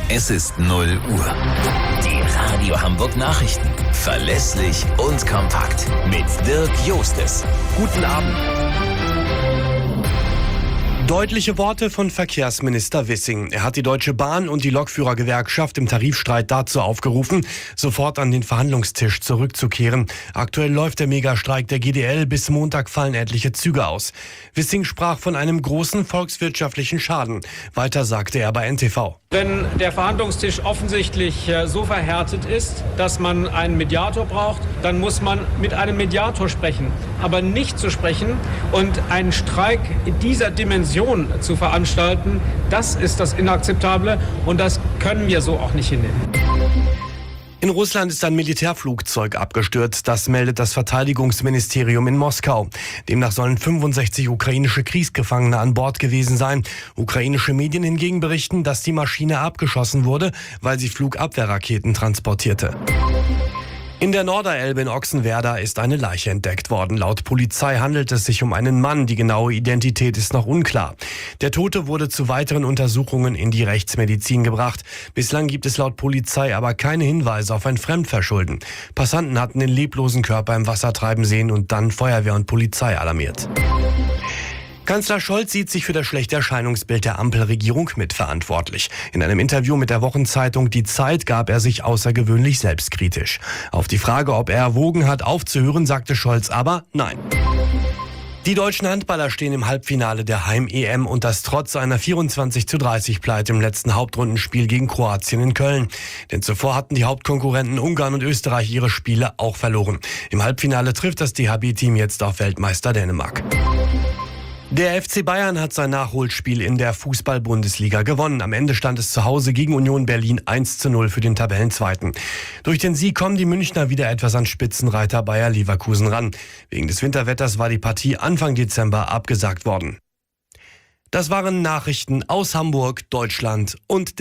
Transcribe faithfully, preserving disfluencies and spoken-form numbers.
Es ist null Uhr. Die Radio Hamburg Nachrichten. Verlässlich und kompakt. Mit Dirk Jostes. Guten Abend. Deutliche Worte von Verkehrsminister Wissing. Er hat die Deutsche Bahn und die Lokführergewerkschaft im Tarifstreit dazu aufgerufen, sofort an den Verhandlungstisch zurückzukehren. Aktuell läuft der Megastreik der G D L. Bis Montag fallen etliche Züge aus. Wissing sprach von einem großen volkswirtschaftlichen Schaden. Weiter sagte er bei N T V. Wenn der Verhandlungstisch offensichtlich so verhärtet ist, dass man einen Mediator braucht, dann muss man mit einem Mediator sprechen. Aber nicht zu sprechen und einen Streik in dieser Dimension zu veranstalten, das ist das Inakzeptable und das können wir so auch nicht hinnehmen. In Russland ist ein Militärflugzeug abgestürzt, das meldet das Verteidigungsministerium in Moskau. Demnach sollen fünfundsechzig ukrainische Kriegsgefangene an Bord gewesen sein. Ukrainische Medien hingegen berichten, dass die Maschine abgeschossen wurde, weil sie Flugabwehrraketen transportierte. In der Norderelbe in Ochsenwerder ist eine Leiche entdeckt worden. Laut Polizei handelt es sich um einen Mann. Die genaue Identität ist noch unklar. Der Tote wurde zu weiteren Untersuchungen in die Rechtsmedizin gebracht. Bislang gibt es laut Polizei aber keine Hinweise auf ein Fremdverschulden. Passanten hatten den leblosen Körper im Wasser treiben sehen und dann Feuerwehr und Polizei alarmiert. Kanzler Scholz sieht sich für das schlechte Erscheinungsbild der Ampelregierung mitverantwortlich. In einem Interview mit der Wochenzeitung Die Zeit gab er sich außergewöhnlich selbstkritisch. Auf die Frage, ob er erwogen hat, aufzuhören, sagte Scholz aber nein. Die deutschen Handballer stehen im Halbfinale der Heim-E M und das trotz einer vierundzwanzig zu dreißig Pleite im letzten Hauptrundenspiel gegen Kroatien in Köln. Denn zuvor hatten die Hauptkonkurrenten Ungarn und Österreich ihre Spiele auch verloren. Im Halbfinale trifft das D H B-Team jetzt auf Weltmeister Dänemark. Der F C Bayern hat sein Nachholspiel in der Fußball-Bundesliga gewonnen. Am Ende stand es zu Hause gegen Union Berlin eins zu null für den Tabellenzweiten. Durch den Sieg kommen die Münchner wieder etwas an Spitzenreiter Bayer Leverkusen ran. Wegen des Winterwetters war die Partie Anfang Dezember abgesagt worden. Das waren Nachrichten aus Hamburg, Deutschland und